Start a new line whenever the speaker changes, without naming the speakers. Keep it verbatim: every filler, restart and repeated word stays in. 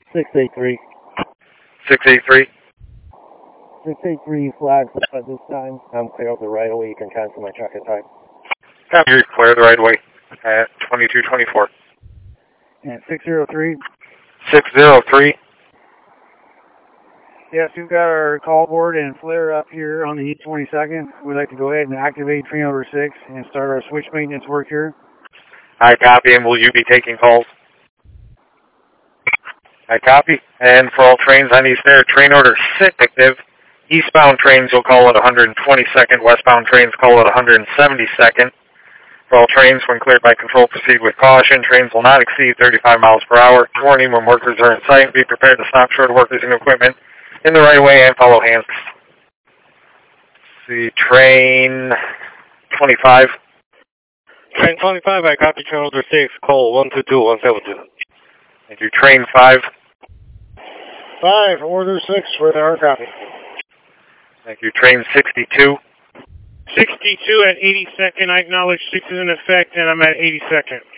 six eight three.
six eight three.
six eight three flags up at this time. I'm clear of the right of way. You can cancel my check-in time.
Copy, you're clear the right of way at twenty-two twenty-four.
And six zero three.
six zero three.
Yes, we've got our call board and flare up here on the East twenty-second. We'd like to go ahead and activate train order six and start our switch maintenance work here.
I copy, and will you be taking calls? I copy. And for all trains on East Air, train order six active. Eastbound trains will call at one hundred twenty-second. Westbound trains call at one hundred seventy-second. For all trains, when cleared by control, proceed with caution. Trains will not exceed thirty-five miles per hour. Warning, when workers are in sight, be prepared to stop short of workers and equipment in the right of way and follow hands. See, train twenty-five.
Train twenty-five, I copy train order six, call one two two one seven two.
Thank you. Train five.
five, order six for our copy.
Thank you. Train sixty-two.
sixty-two at eighty-second, I acknowledge six is in effect, and I'm at eighty-second.